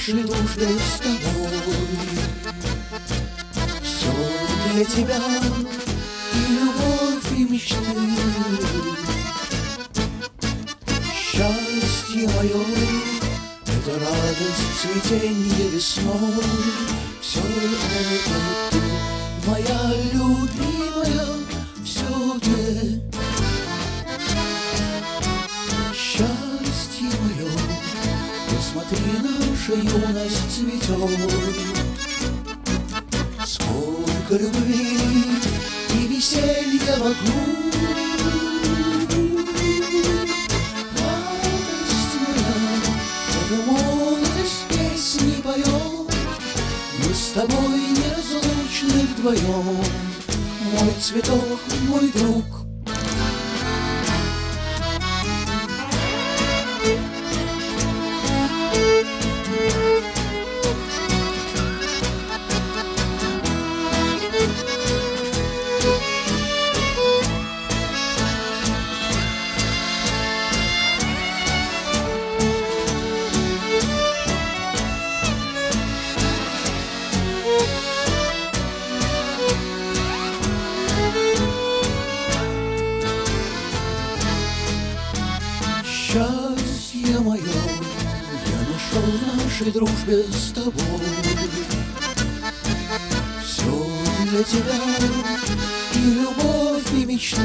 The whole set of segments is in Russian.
нашей дружбе с тобой. Все для тебя и любовь, и мечты. Счастье мое — это радость, цветенье весной. Все это ты, моя любимая, все ты. Счастье мое, посмотри, наша юность цветет. Сколько любви и веселья вокруг. Радость моя, эта молодость песни поет. Мы с тобой неразлучны вдвоем, мой цветок, мой друг. Счастье мое я нашел в нашей дружбе с тобой. Все для тебя и любовь, и мечты.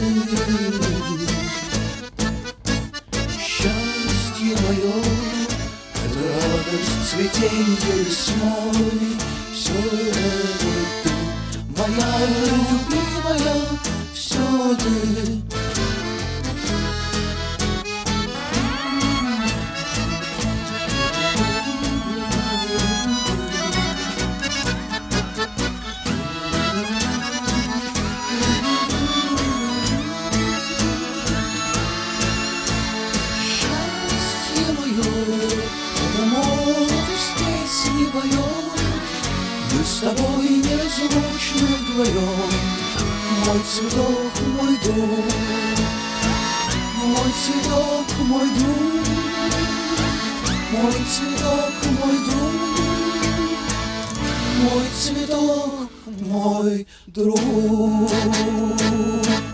Счастье мое — это радость, цветенье весной. Все это ты, моя любимая, все ты. Это молодость песни поет. Мы с тобой неразлучны вдвоем, мой цветок, мой друг. Мой цветок, мой друг. Мой цветок, мой друг. Мой цветок, мой друг.